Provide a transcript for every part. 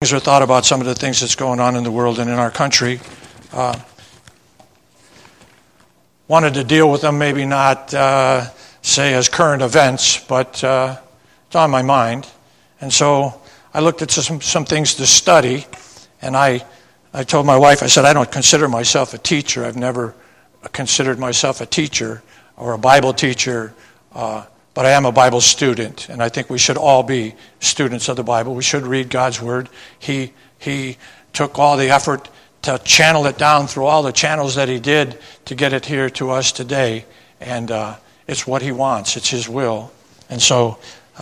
Or thought about some of the things that's going on in the world and in our country. Wanted to deal with them, maybe not say as current events, but it's on my mind. And so I looked at some things to study, and I told my wife, I said, I don't consider myself a teacher. I've never considered myself a teacher or a Bible teacher, but I am a Bible student, and I think we should all be students of the Bible. We should read God's Word. He took all the effort to channel it down through all the channels that He did to get it here to us today, and it's what He wants. It's His will. And so,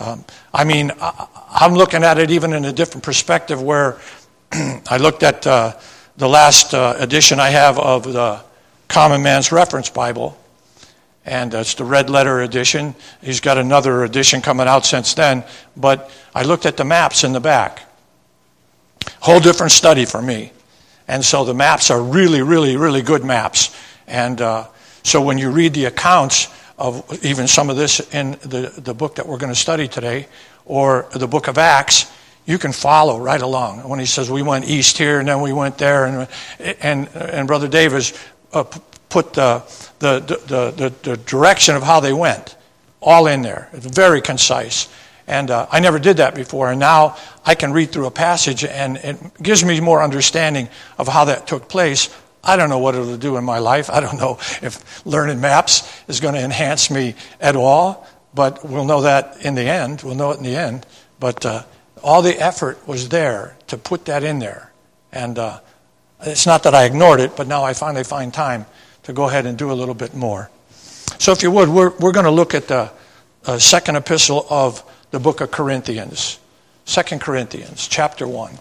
I'm looking at it even in a different perspective where I looked at the last edition I have of the Common Man's Reference Bible, and it's the red letter edition. He's got another edition coming out since then. But I looked at the maps in the back. Whole different study for me. And so the maps are really, really, really good maps. And so when you read the accounts of even some of this in the book that we're going to study today, or the book of Acts, you can follow right along. When he says we went east here and then we went there, and Brother Davis put the direction of how they went all in there. It's very concise. And I never did that before. And now I can read through a passage and it gives me more understanding of how that took place. I don't know what it'll do in my life. I don't know if learning maps is going to enhance me at all. But we'll know that in the end. We'll know it in the end. But all the effort was there to put that in there. And it's not that I ignored it, but now I finally find time to go ahead and do a little bit more. So if you would, we're going to look at the second epistle of the book of Corinthians. 2 Corinthians, chapter 1.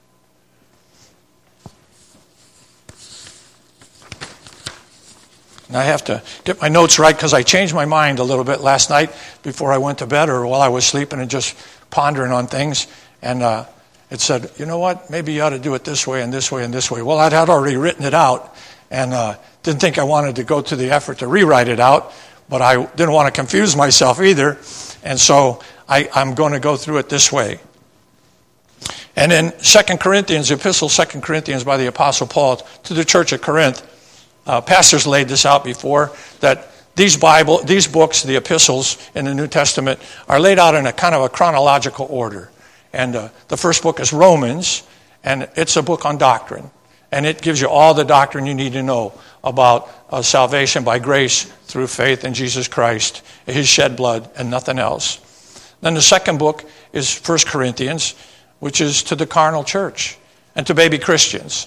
And I have to get my notes right because I changed my mind a little bit last night before I went to bed or while I was sleeping and just pondering on things. And it said, you know what, maybe you ought to do it this way and this way and this way. Well, I'd had already written it out and didn't think I wanted to go to the effort to rewrite it out, but I didn't want to confuse myself either. And so I'm going to go through it this way. And in 2 Corinthians, the epistle 2 Corinthians by the Apostle Paul to the church at Corinth, pastors laid this out before, that these books, the epistles in the New Testament, are laid out in a kind of a chronological order. And the first book is Romans, and it's a book on doctrine. And it gives you all the doctrine you need to know about salvation by grace through faith in Jesus Christ, His shed blood, and nothing else. Then the second book is 1 Corinthians, which is to the carnal church and to baby Christians.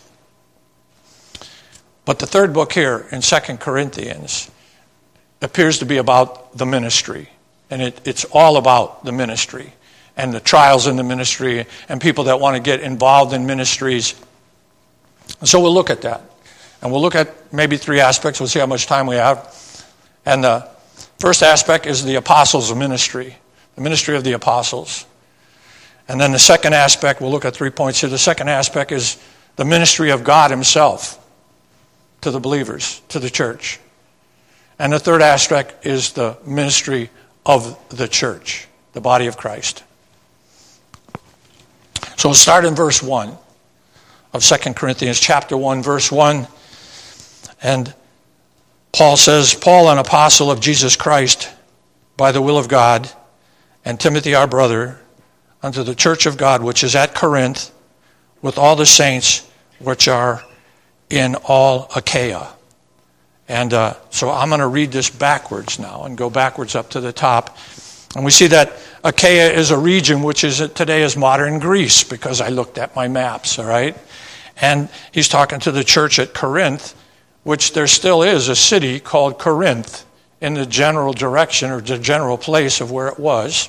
But the third book here in 2 Corinthians appears to be about the ministry. And it's all about the ministry and the trials in the ministry and people that want to get involved in ministries. And so we'll look at that. And we'll look at maybe three aspects. We'll see how much time we have. And the first aspect is the apostles' ministry, the ministry of the apostles. And then the second aspect, we'll look at 3 points here. The second aspect is the ministry of God Himself to the believers, to the church. And the third aspect is the ministry of the church, the body of Christ. So we'll start in verse 1 of 2 Corinthians chapter 1, verse 1. And Paul says, Paul, an apostle of Jesus Christ, by the will of God, and Timothy our brother, unto the church of God which is at Corinth, with all the saints which are in all Achaia. And so I'm going to read this backwards now and go backwards up to the top. And we see that Achaia is a region which is today is modern Greece, because I looked at my maps, all right? And he's talking to the church at Corinth, which there still is a city called Corinth in the general direction or the general place of where it was.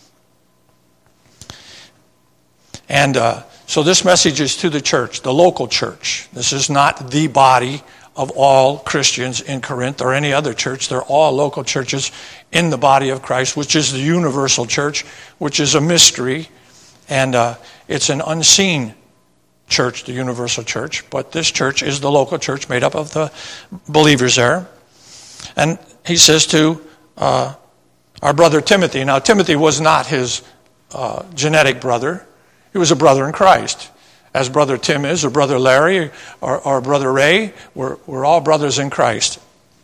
And so this message is to the church, the local church. This is not the body of all Christians in Corinth or any other church. They're all local churches in the body of Christ, which is the universal church, which is a mystery. And it's an unseen church, the universal church. But this church is the local church made up of the believers there. And he says to our brother Timothy. Now, Timothy was not his genetic brother. He was a brother in Christ. As Brother Tim is, or Brother Larry, or Brother Ray, we're all brothers in Christ.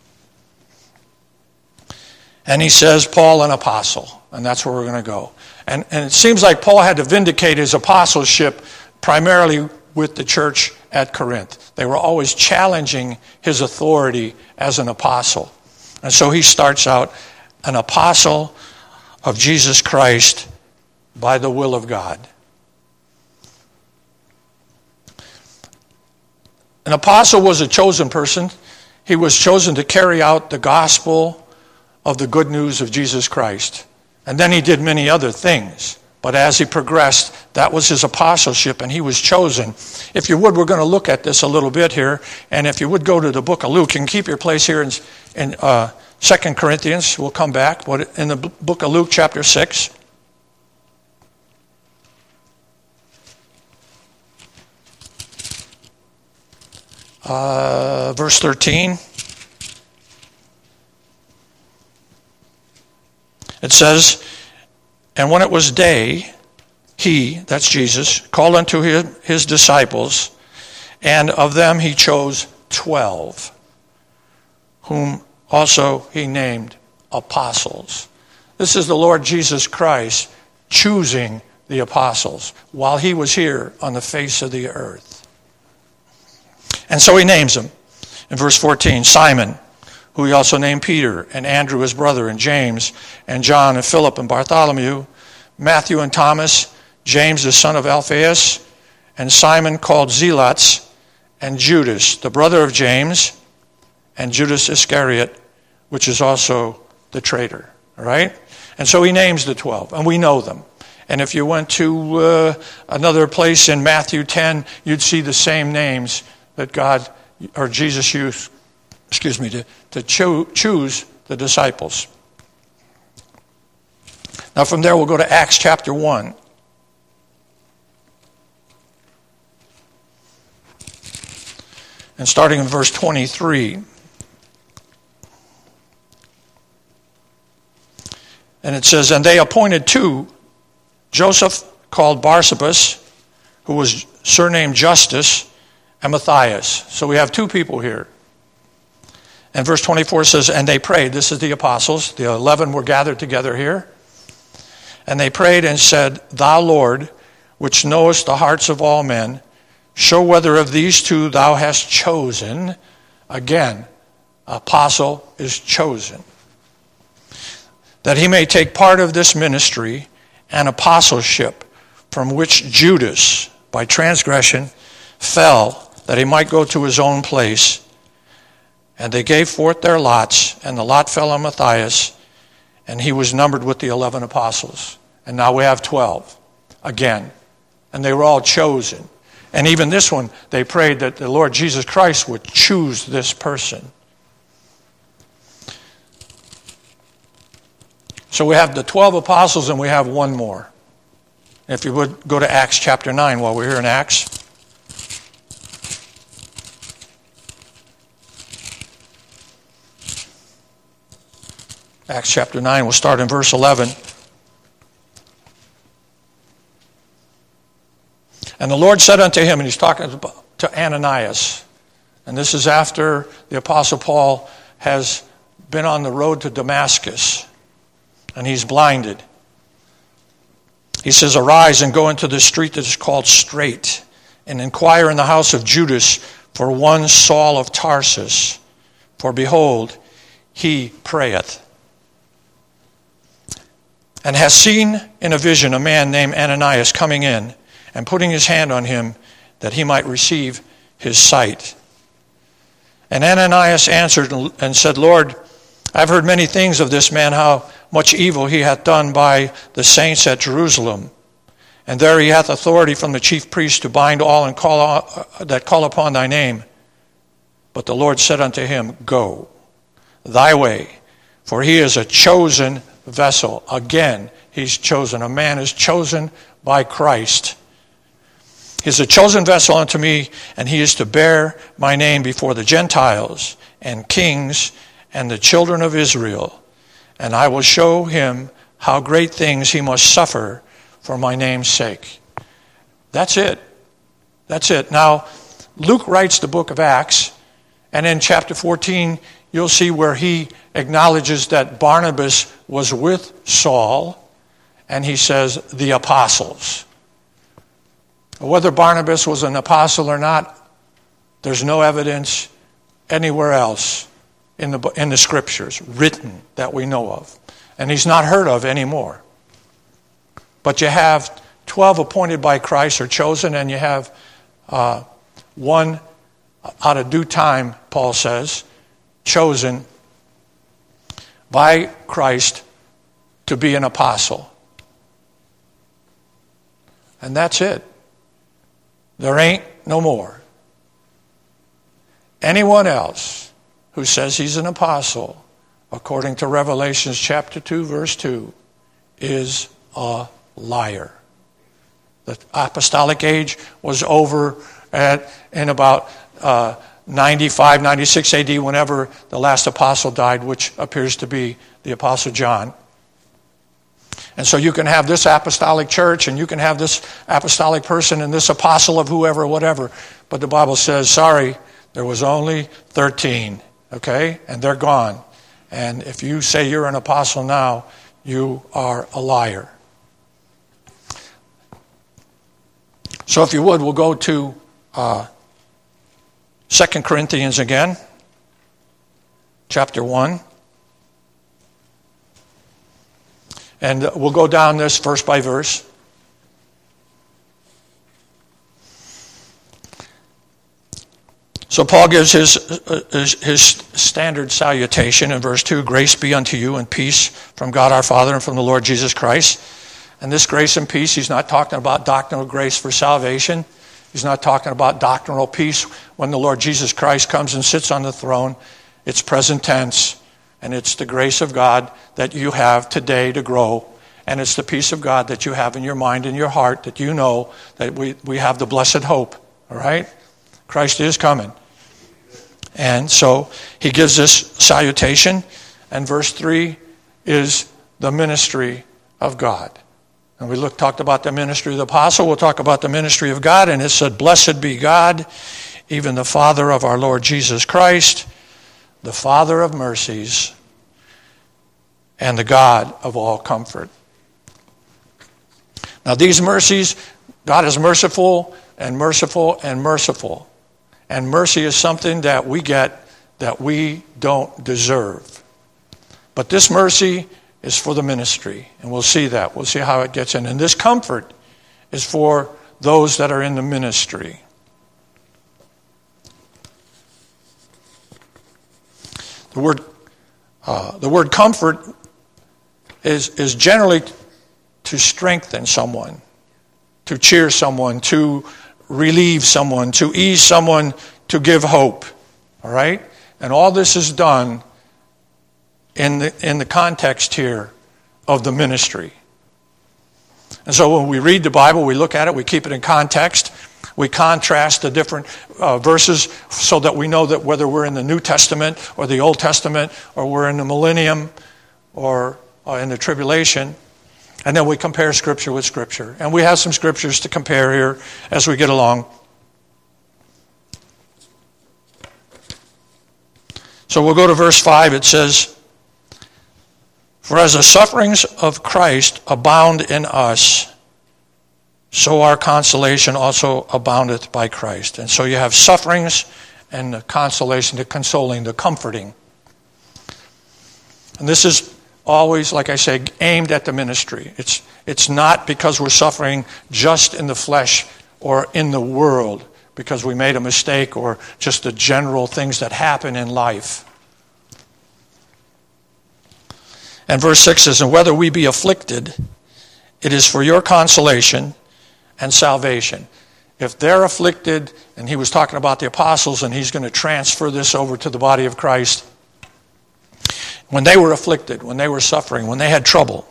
And he says, Paul, an apostle. And that's where we're going to go. And it seems like Paul had to vindicate his apostleship primarily with the church at Corinth. They were always challenging his authority as an apostle. And so he starts out, an apostle of Jesus Christ by the will of God. An apostle was a chosen person. He was chosen to carry out the gospel of the good news of Jesus Christ. And then he did many other things. But as he progressed, that was his apostleship, and he was chosen. If you would, we're going to look at this a little bit here. And if you would go to the book of Luke, you can keep your place here in 2 Corinthians. We'll come back. But in the book of Luke, chapter 6. Verse 13. It says, and when it was day, he, that's Jesus, called unto his disciples, and of them he chose 12, whom also he named apostles. This is the Lord Jesus Christ choosing the apostles while he was here on the face of the earth. And so he names them. In verse 14, Simon, who he also named Peter, and Andrew his brother, and James, and John, and Philip, and Bartholomew, Matthew and Thomas, James the son of Alphaeus, and Simon called Zelotes, and Judas, the brother of James, and Judas Iscariot, which is also the traitor. All right? And so he names the 12, and we know them. And if you went to another place in Matthew 10, you'd see the same names that God or Jesus used, to choose the disciples. Now from there we'll go to Acts chapter 1. And starting in verse 23. And it says, and they appointed two, Joseph called Barsabas, who was surnamed Justus, and Matthias. So we have two people here. And verse 24 says, and they prayed. This is the apostles. The 11 were gathered together here. And they prayed and said, thou, Lord, which knowest the hearts of all men, show whether of these two thou hast chosen. Again, apostle is chosen. That he may take part of this ministry and apostleship, from which Judas, by transgression, fell, that he might go to his own place. And they gave forth their lots, and the lot fell on Matthias, and he was numbered with the 11 apostles. And now we have 12 again. And they were all chosen. And even this one, they prayed that the Lord Jesus Christ would choose this person. So we have the 12 apostles, and we have one more. If you would go to Acts chapter 9 while we're here in Acts. Acts chapter 9, we'll start in verse 11. And the Lord said unto him, and he's talking to Ananias, and this is after the Apostle Paul has been on the road to Damascus, and he's blinded. He says, arise and go into the street that is called Straight, and inquire in the house of Judas for one Saul of Tarsus, for behold, he prayeth. And has seen in a vision a man named Ananias coming in and putting his hand on him that he might receive his sight. And Ananias answered and said, Lord, I've heard many things of this man, how much evil he hath done by the saints at Jerusalem. And there he hath authority from the chief priest to bind all and that call upon thy name. But the Lord said unto him, go thy way, for he is a chosen vessel. Again, he's chosen. A man is chosen by Christ. He's a chosen vessel unto me, and he is to bear my name before the Gentiles and kings and the children of Israel. And I will show him how great things he must suffer for my name's sake. That's it. That's it. Now, Luke writes the book of Acts, and in chapter 14, you'll see where he acknowledges that Barnabas was with Saul, and he says, the apostles. Whether Barnabas was an apostle or not, there's no evidence anywhere else in the scriptures written that we know of. And he's not heard of anymore. But you have 12 appointed by Christ or chosen, and you have one out of due time, Paul says, chosen by Christ to be an apostle. And that's it. There ain't no more. Anyone else who says he's an apostle, according to Revelation chapter 2, verse 2, is a liar. The apostolic age was over in about 95, 96 AD, whenever the last apostle died, which appears to be the Apostle John. And so you can have this apostolic church, and you can have this apostolic person, and this apostle of whoever, whatever. But the Bible says, sorry, there was only 13, okay? And they're gone. And if you say you're an apostle now, you are a liar. So if you would, we'll go to 2 Corinthians again, chapter 1. And we'll go down this verse by verse. So Paul gives his standard salutation in verse 2, grace be unto you and peace from God our Father and from the Lord Jesus Christ. And this grace and peace, he's not talking about doctrinal grace for salvation. He's not talking about doctrinal peace when the Lord Jesus Christ comes and sits on the throne. It's present tense, and it's the grace of God that you have today to grow. And it's the peace of God that you have in your mind and your heart, that you know that we have the blessed hope. All right? Christ is coming. And so he gives this salutation, and verse 3 is the ministry of God. And we talked about the ministry of the apostle. We'll talk about the ministry of God. And it said, blessed be God, even the Father of our Lord Jesus Christ, the Father of mercies, and the God of all comfort. Now these mercies, God is merciful and merciful and merciful. And mercy is something that we get that we don't deserve. But this mercy is for the ministry, and we'll see that. We'll see how it gets in. And this comfort is for those that are in the ministry. The word comfort is generally to strengthen someone, to cheer someone, to relieve someone, to ease someone, to give hope. All right? And all this is done in the context here of the ministry. And so when we read the Bible, we look at it, we keep it in context, we contrast the different verses so that we know that whether we're in the New Testament or the Old Testament or we're in the millennium or in the tribulation, and then we compare Scripture with Scripture. And we have some Scriptures to compare here as we get along. So we'll go to verse 5. It says, for as the sufferings of Christ abound in us, so our consolation also aboundeth by Christ. And so you have sufferings and the consolation, the consoling, the comforting. And this is always, like I say, aimed at the ministry. It's not because we're suffering just in the flesh or in the world because we made a mistake or just the general things that happen in life. And verse 6 says, and whether we be afflicted, it is for your consolation and salvation. If they're afflicted, and he was talking about the apostles, and he's going to transfer this over to the body of Christ. When they were afflicted, when they were suffering, when they had trouble,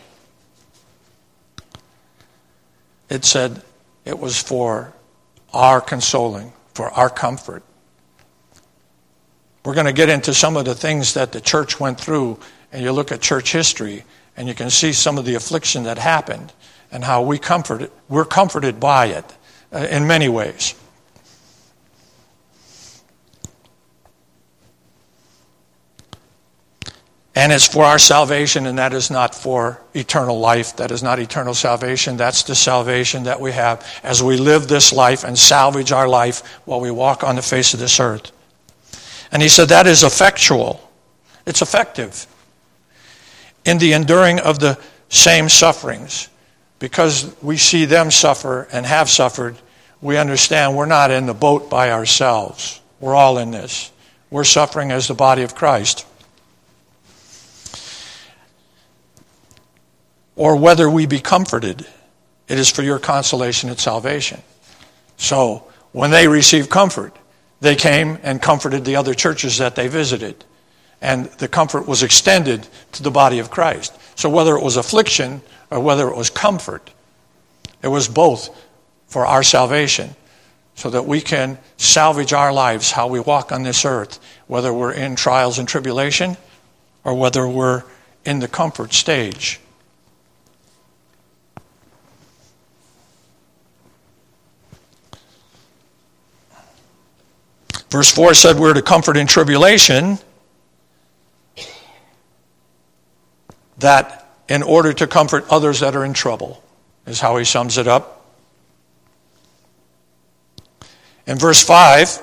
it said it was for our consoling, for our comfort. We're going to get into some of the things that the church went through, and you look at church history, and you can see some of the affliction that happened and how we're comforted by it. in many ways. And it's for our salvation, and that is not for eternal life. That is not eternal salvation. That's the salvation that we have as we live this life and salvage our life while we walk on the face of this earth. And he said that is effectual. It's effective in the enduring of the same sufferings. Because we see them suffer and have suffered, we understand we're not in the boat by ourselves. We're all in this. We're suffering as the body of Christ. Or whether we be comforted, it is for your consolation and salvation. So when they received comfort, they came and comforted the other churches that they visited. And the comfort was extended to the body of Christ. So whether it was affliction or whether it was comfort, it was both for our salvation, so that we can salvage our lives, how we walk on this earth, whether we're in trials and tribulation or whether we're in the comfort stage. Verse 4 said we're to comfort in tribulation, that in order to comfort others that are in trouble, is how he sums it up. In verse 5,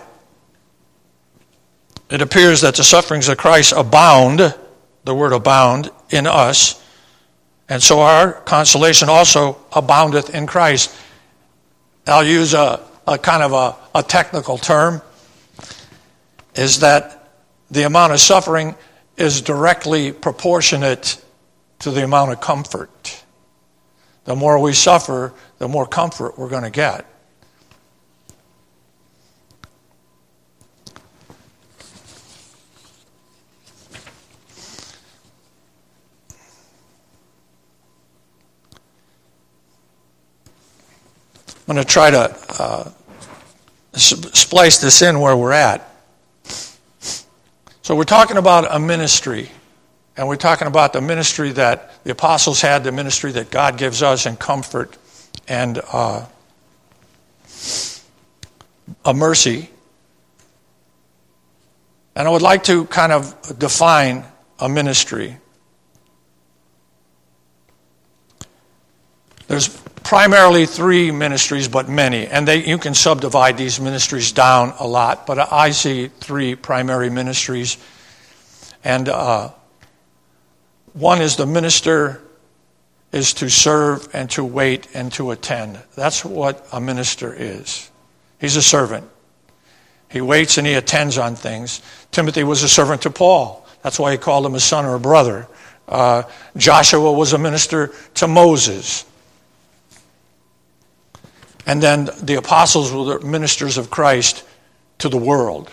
it appears that the sufferings of Christ abound, the word abound, in us, and so our consolation also aboundeth in Christ. I'll use a kind of a technical term, is that the amount of suffering is directly proportionate to the amount of comfort. The more we suffer, the more comfort we're going to get. I'm going to try to splice this in where we're at. So we're talking about a ministry, and we're talking about the ministry that the apostles had, the ministry that God gives us in comfort and a mercy. And I would like to kind of define a ministry. There's primarily three ministries, but many. And you can subdivide these ministries down a lot, but I see three primary ministries. And one is the minister is to serve and to wait and to attend. That's what a minister is. He's a servant. He waits and he attends on things. Timothy was a servant to Paul. That's why he called him a son or a brother. Joshua was a minister to Moses. And then the apostles were the ministers of Christ to the world.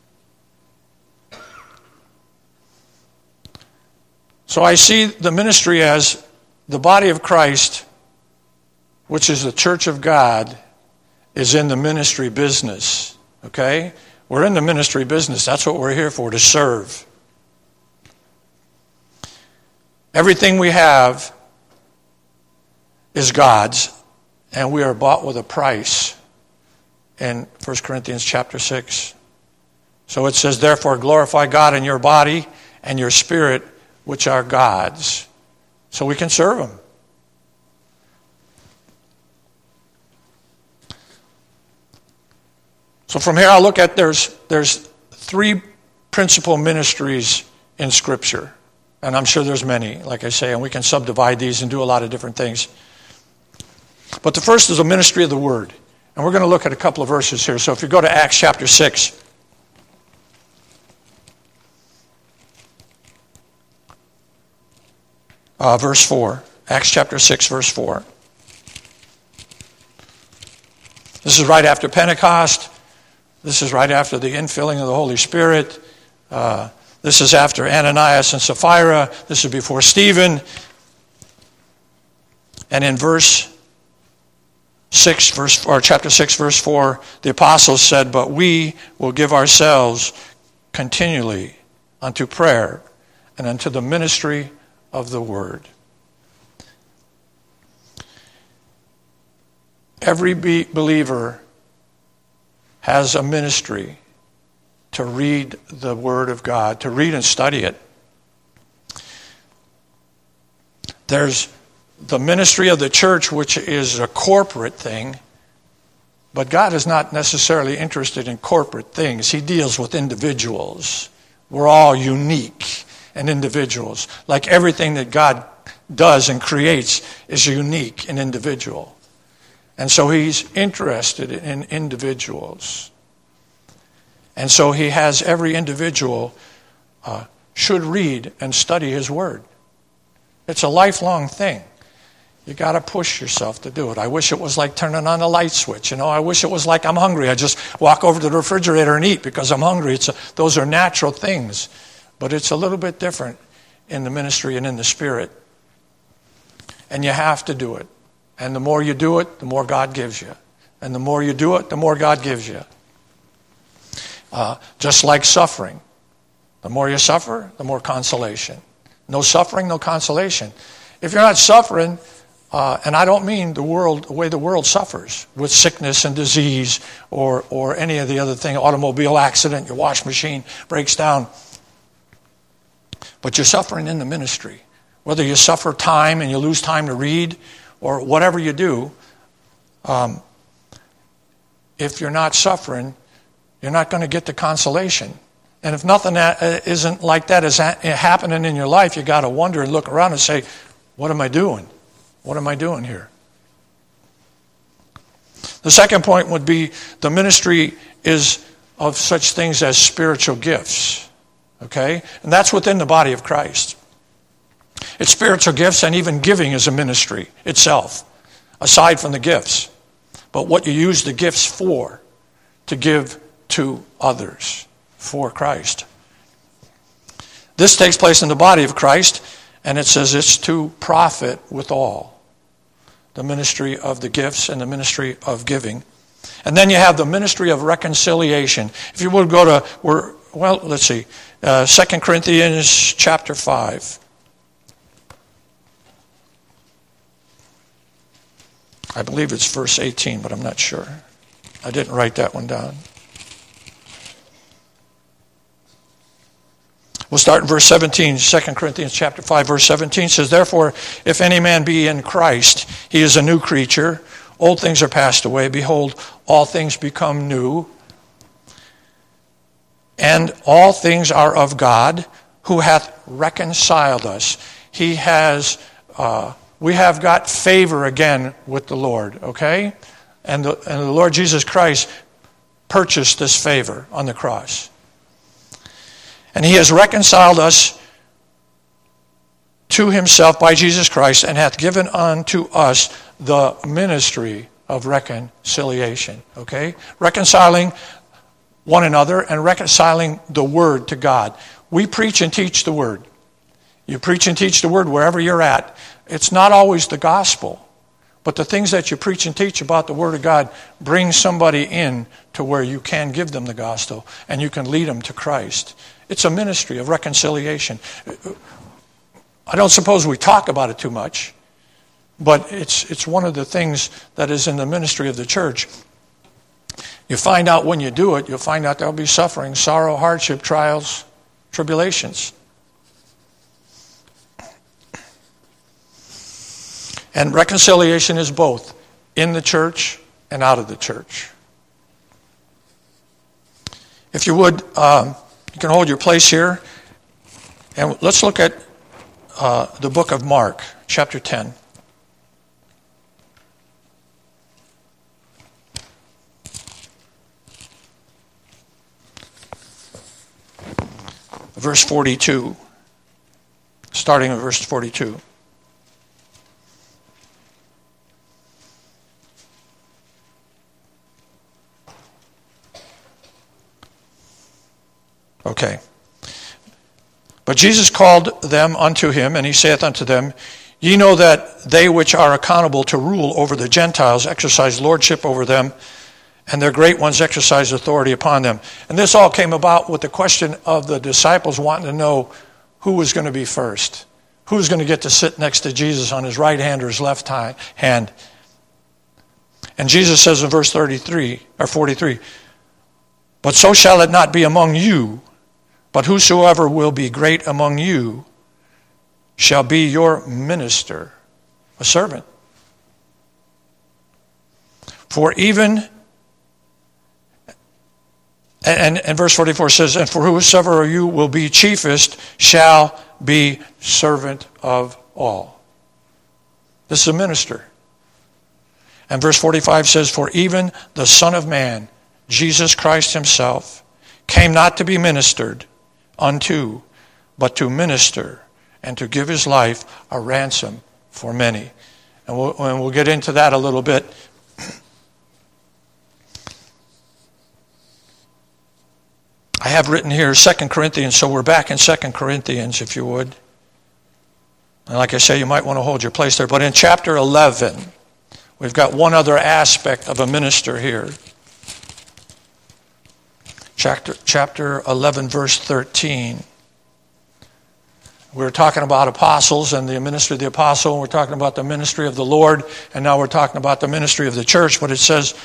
So I see the ministry as the body of Christ, which is the church of God, is in the ministry business. Okay? We're in the ministry business. That's what we're here for, to serve. Everything we have is God's. And we are bought with a price in 1 Corinthians chapter 6. So it says, therefore glorify God in your body and your spirit, which are God's. So we can serve Him. So from here I'll look at there's three principal ministries in Scripture. And I'm sure there's many, like I say, and we can subdivide these and do a lot of different things. But the first is the ministry of the Word. And we're going to look at a couple of verses here. So if you go to Acts chapter 6. Verse 4. Acts chapter 6, verse 4. This is right after Pentecost. This is right after the infilling of the Holy Spirit. This is after Ananias and Sapphira. This is before Stephen. And in chapter 6, verse 4, the apostles said, but we will give ourselves continually unto prayer and unto the ministry of the word. Every believer has a ministry to read the Word of God, to read and study it. There's the ministry of the church, which is a corporate thing, but God is not necessarily interested in corporate things. He deals with individuals. We're all unique and individuals. Like everything that God does and creates is unique and individual. And so he's interested in individuals. And so he has every individual should read and study his word. It's a lifelong thing. You got to push yourself to do it. I wish it was like turning on a light switch. I wish it was like I'm hungry. I just walk over to the refrigerator and eat because I'm hungry. Those are natural things. But it's a little bit different in the ministry and in the spirit. And you have to do it. And the more you do it, the more God gives you. And the more you do it, the more God gives you. Just like suffering. The more you suffer, the more consolation. No suffering, no consolation. If you're not suffering, and I don't mean the way the world suffers with sickness and disease or any of the other thing, automobile accident, your wash machine breaks down. But you're suffering in the ministry. Whether you suffer time and you lose time to read or whatever you do, if you're not suffering, you're not going to get the consolation. And if nothing isn't like that is happening in your life, you got to wonder and look around and say, what am I doing? What am I doing here? The second point would be the ministry is of such things as spiritual gifts. Okay? And that's within the body of Christ. It's spiritual gifts, and even giving is a ministry itself, aside from the gifts. But what you use the gifts for, to give to others for Christ. This takes place in the body of Christ, and it says it's to profit withal. The ministry of the gifts and the ministry of giving. And then you have the ministry of reconciliation. If you would go to, let's see, 2 Corinthians chapter 5. I believe it's verse 18, but I'm not sure. I didn't write that one down. We'll start in verse 17. 2 Corinthians chapter 5, verse 17 says, "Therefore, if any man be in Christ, he is a new creature. Old things are passed away. Behold, all things become new. And all things are of God, who hath reconciled us." He has... we have got favor again with the Lord, okay? And the Lord Jesus Christ purchased this favor on the cross. And he has reconciled us to himself by Jesus Christ, and hath given unto us the ministry of reconciliation, okay? Reconciling one another and reconciling the Word to God. We preach and teach the Word. You preach and teach the Word wherever you're at. It's not always the gospel, but the things that you preach and teach about the Word of God bring somebody in to where you can give them the gospel and you can lead them to Christ. It's a ministry of reconciliation. I don't suppose we talk about it too much, but it's one of the things that is in the ministry of the church. You find out when you do it, you'll find out there'll be suffering, sorrow, hardship, trials, tribulations. And reconciliation is both in the church and out of the church. If you would, you can hold your place here. And let's look at the book of Mark, chapter 10. Verse 42. Starting at verse 42. Okay. But Jesus called them unto him, and he saith unto them, Ye know that they which are accountable to rule over the Gentiles exercise lordship over them, and their great ones exercise authority upon them. And this all came about with the question of the disciples wanting to know who was going to be first. Who's going to get to sit next to Jesus on his right hand or his left hand. And Jesus says in verse 33 or 43, but so shall it not be among you, but whosoever will be great among you shall be your minister, a servant. For even, and verse 44 says, and for whosoever of you will be chiefest shall be servant of all. This is a minister. And verse 45 says, for even the Son of Man, Jesus Christ himself, came not to be ministered unto, but to minister and to give his life a ransom for many. And we'll get into that a little bit. I have written here 2 Corinthians, so we're back in 2 Corinthians, if you would. And like I say, you might want to hold your place there. But in chapter 11, we've got one other aspect of a minister here. Chapter 11, verse 13. We're talking about apostles and the ministry of the apostle, and we're talking about the ministry of the Lord, and now we're talking about the ministry of the church. But it says,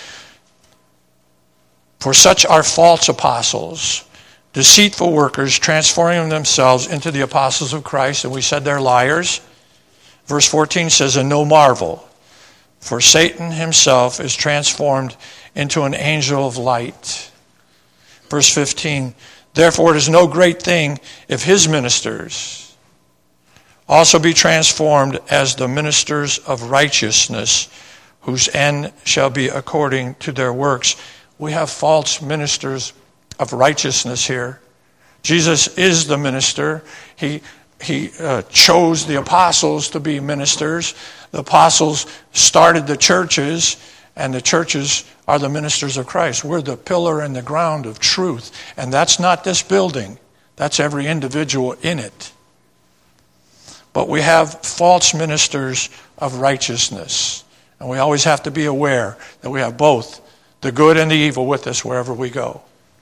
for such are false apostles, deceitful workers, transforming themselves into the apostles of Christ. And we said they're liars. Verse 14 says, and no marvel, for Satan himself is transformed into an angel of light. Verse 15, therefore it is no great thing if his ministers also be transformed as the ministers of righteousness, whose end shall be according to their works. We have false ministers of righteousness here. Jesus is the minister. He chose the apostles to be ministers. The apostles started the churches, and the churches are the ministers of Christ. We're the pillar and the ground of truth. And that's not this building. That's every individual in it. But we have false ministers of righteousness. And we always have to be aware that we have both the good and the evil with us wherever we go.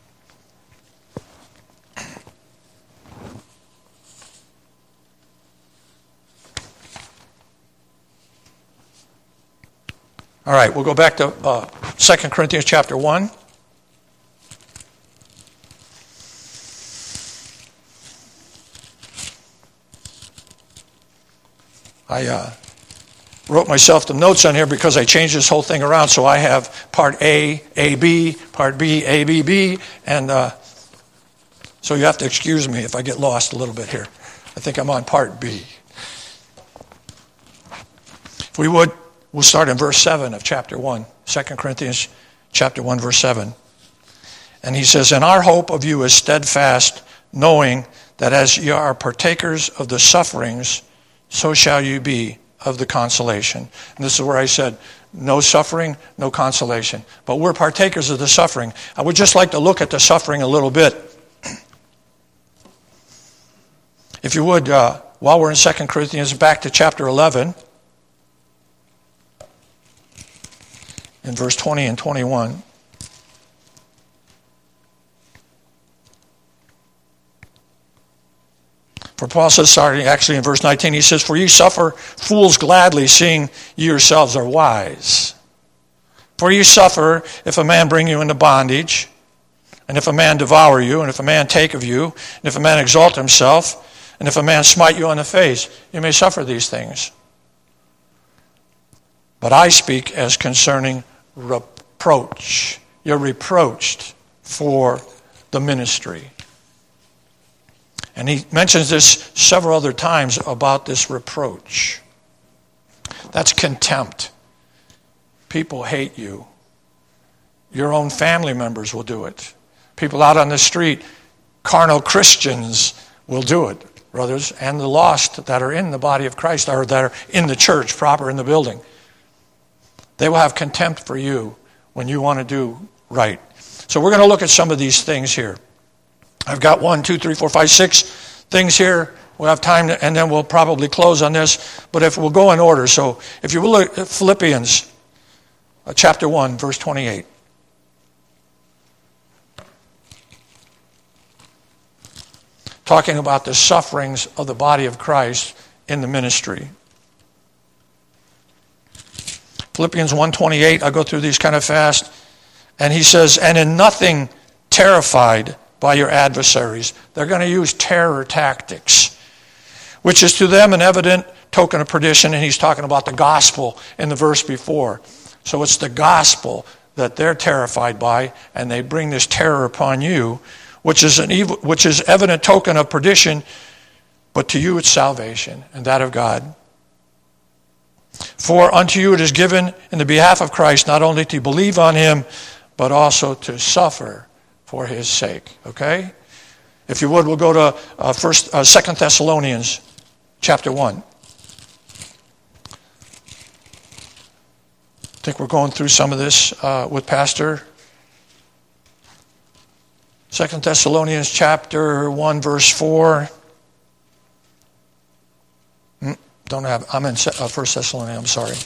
All right, we'll go back to 2 Corinthians chapter 1. I wrote myself the notes on here because I changed this whole thing around. So I have part A, AB, part B, ABB, and so you have to excuse me if I get lost a little bit here. I think I'm on part B. If we would, we'll start in verse 7 of chapter 1, 2 Corinthians chapter 1, verse 7. And he says, and our hope of you is steadfast, knowing that as ye are partakers of the sufferings, so shall you be of the consolation. And this is where I said, no suffering, no consolation. But we're partakers of the suffering. I would just like to look at the suffering a little bit. If you would, while we're in 2 Corinthians, back to chapter 11, in verse 20 and 21. For Paul says, starting actually in verse 19, he says, for ye suffer fools gladly, seeing ye yourselves are wise. For ye suffer if a man bring you into bondage, and if a man devour you, and if a man take of you, and if a man exalt himself, and if a man smite you on the face, you may suffer these things. But I speak as concerning reproach. You're reproached for the ministry. And he mentions this several other times about this reproach. That's contempt. People hate you. Your own family members will do it. People out on the street, carnal Christians, will do it. Brothers, and the lost that are in the body of Christ, or that are in the church proper, in the building. They will have contempt for you when you want to do right. So we're going to look at some of these things here. I've got 1, 2, 3, 4, 5, 6 things here. We'll have time, and then we'll probably close on this. But if we'll go in order. So if you will look at Philippians chapter 1, verse 28. Talking about the sufferings of the body of Christ in the ministry. Philippians 1:28, I go through these kind of fast. And he says, and in nothing terrified by your adversaries. They're going to use terror tactics, which is to them an evident token of perdition. And he's talking about the gospel in the verse before. So it's the gospel that they're terrified by, and they bring this terror upon you, which is evident token of perdition, but to you it's salvation, and that of God. For unto you it is given in the behalf of Christ not only to believe on him, but also to suffer for his sake. Okay? If you would, we'll go to 2 Thessalonians chapter 1. I think we're going through some of this with Pastor. 2 Thessalonians chapter 1, verse 4. I'm in 1 Thessalonians, I'm sorry.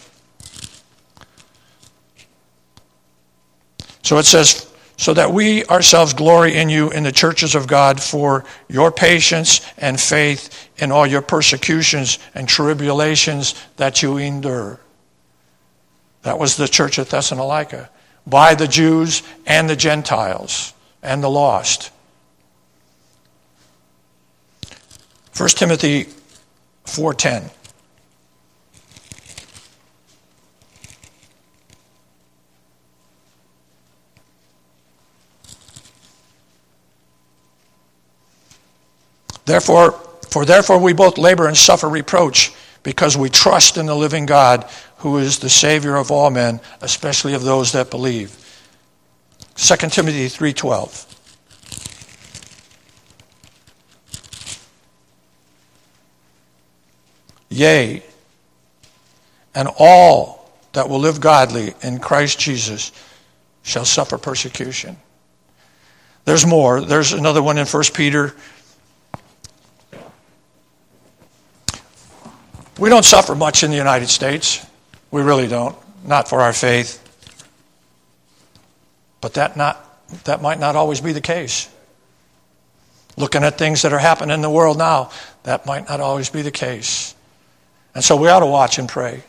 So it says, so that we ourselves glory in you in the churches of God for your patience and faith in all your persecutions and tribulations that you endure. That was the church at Thessalonica, by the Jews and the Gentiles and the lost. 1 Timothy 4:10. Therefore we both labor and suffer reproach, because we trust in the living God, who is the Savior of all men, especially of those that believe. 2 Timothy 3:12. Yea, and all that will live godly in Christ Jesus shall suffer persecution. There's more. There's another one in 1 Peter. We don't suffer much in the United States. We really don't. Not for our faith. But that might not always be the case. Looking at things that are happening in the world now, that might not always be the case. And so we ought to watch and pray.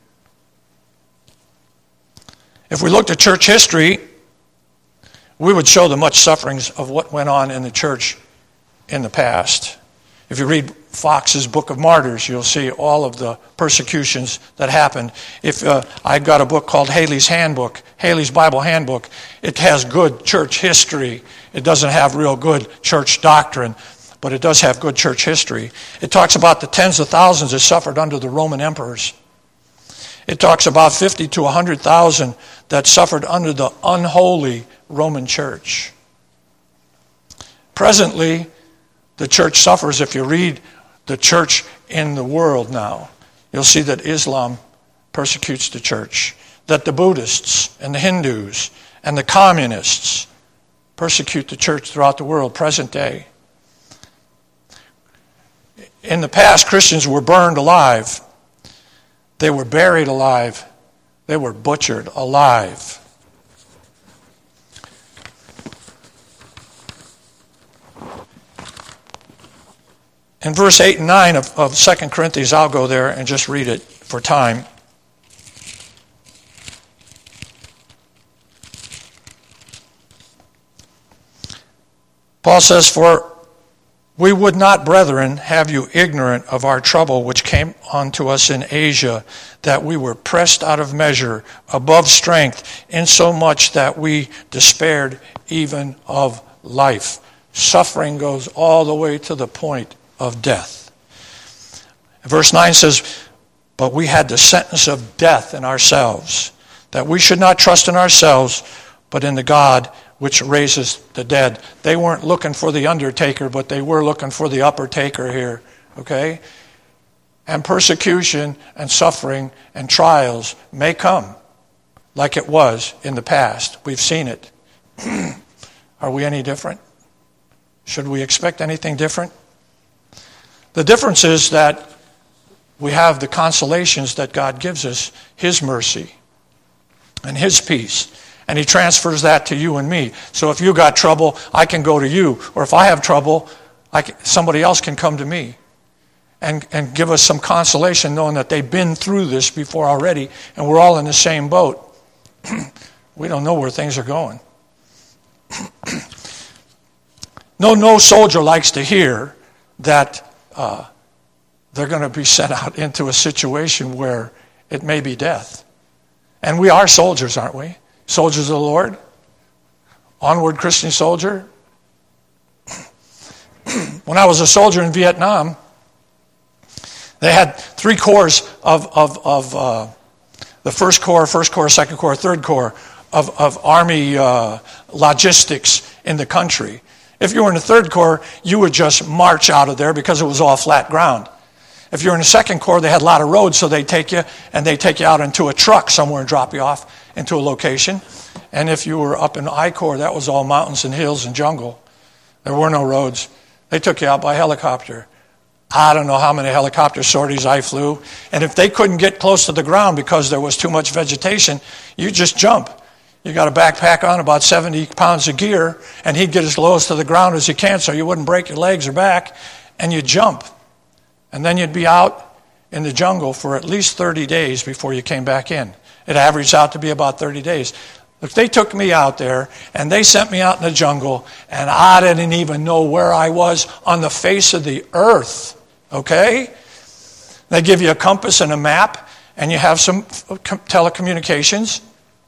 If we looked at church history, we would show the much sufferings of what went on in the church in the past. If you read Fox's Book of Martyrs, you'll see all of the persecutions that happened. If I've got a book called Haley's Handbook, Haley's Bible Handbook, it has good church history. It doesn't have real good church doctrine, but it does have good church history. It talks about the tens of thousands that suffered under the Roman emperors. It talks about 50 to 100,000 that suffered under the unholy Roman church. Presently, the church suffers. If you read the church in the world now, you'll see that Islam persecutes the church, that the Buddhists and the Hindus and the communists persecute the church throughout the world, present day. In the past, Christians were burned alive. They were buried alive. They were butchered alive. In verse 8 and 9 of 2 Corinthians, I'll go there and just read it for time. Paul says, for we would not, brethren, have you ignorant of our trouble which came unto us in Asia, that we were pressed out of measure, above strength, insomuch that we despaired even of life. Suffering goes all the way to the point of death. Verse 9 says, but we had the sentence of death in ourselves, that we should not trust in ourselves, but in the God which raises the dead. They weren't looking for the undertaker, but they were looking for the upper taker here. Okay? And persecution and suffering and trials may come like it was in the past. We've seen it. Are we any different? Should we expect anything different? The difference is that we have the consolations that God gives us, His mercy and His peace. And He transfers that to you and me. So if you got trouble, I can go to you. Or if I have trouble, somebody else can come to me. and give us some consolation knowing that they've been through this before already, and we're all in the same boat. We don't know where things are going. No soldier likes to hear that they're going to be sent out into a situation where it may be death. And we are soldiers, aren't we? Soldiers of the Lord. Onward, Christian soldier. When I was a soldier in Vietnam, they had 3 corps of the First Corps, Second Corps, Third Corps of Army logistics in the country. If you were in the Third Corps, you would just march out of there because it was all flat ground. If you're in the Second Corps, they had a lot of roads, so they take you out into a truck somewhere and drop you off into a location. And if you were up in I Corps, that was all mountains and hills and jungle. There were no roads. They took you out by helicopter. I don't know how many helicopter sorties I flew. And if they couldn't get close to the ground because there was too much vegetation, you just jump. You got a backpack on, about 70 pounds of gear, and he'd get as low as to the ground as he can so you wouldn't break your legs or back, and you jump. And then you'd be out in the jungle for at least 30 days before you came back in. It averaged out to be about 30 days. If they took me out there and they sent me out in the jungle and I didn't even know where I was on the face of the earth, okay? They give you a compass and a map and you have some telecommunications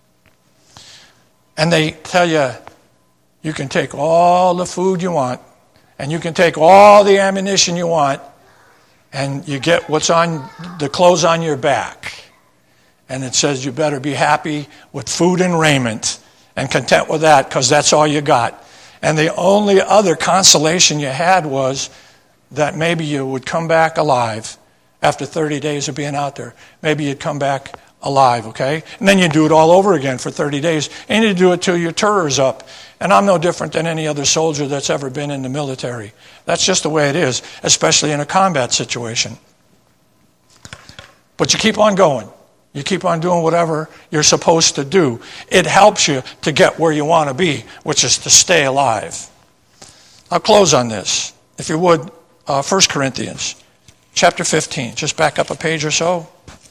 and they tell you you can take all the food you want and you can take all the ammunition you want and you get what's on the clothes on your back. And it says you better be happy with food and raiment and content with that because that's all you got. And the only other consolation you had was that maybe you would come back alive after 30 days of being out there. Maybe you'd come back alive, okay? And then you do it all over again for 30 days. And you do it till your tour's up. And I'm no different than any other soldier that's ever been in the military. That's just the way it is, especially in a combat situation. But you keep on going. You keep on doing whatever you're supposed to do. It helps you to get where you want to be, which is to stay alive. I'll close on this. If you would, 1 Corinthians chapter 15. Just back up a page or so.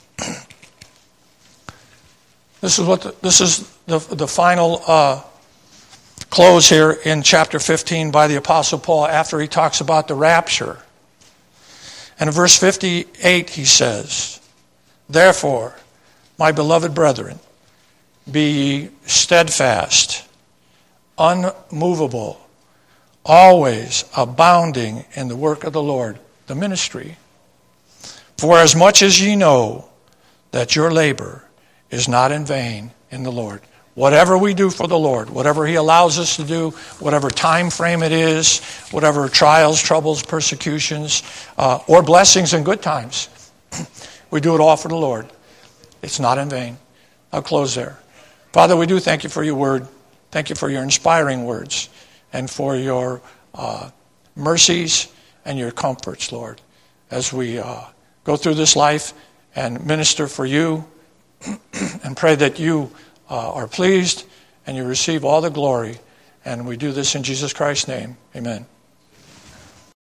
This is the final close here in chapter 15 by the Apostle Paul after he talks about the rapture. And in verse 58 he says, "Therefore, my beloved brethren, be ye steadfast, unmovable, always abounding in the work of the Lord," the ministry. "For as much as ye know that your labor is not in vain in the Lord." Whatever we do for the Lord, whatever He allows us to do, whatever time frame it is, whatever trials, troubles, persecutions, or blessings and good times, we do it all for the Lord. It's not in vain. I'll close there. Father, we do thank you for your word. Thank you for your inspiring words and for your mercies and your comforts, Lord, as we go through this life and minister for you and pray that you are pleased and you receive all the glory. And we do this in Jesus Christ's name. Amen.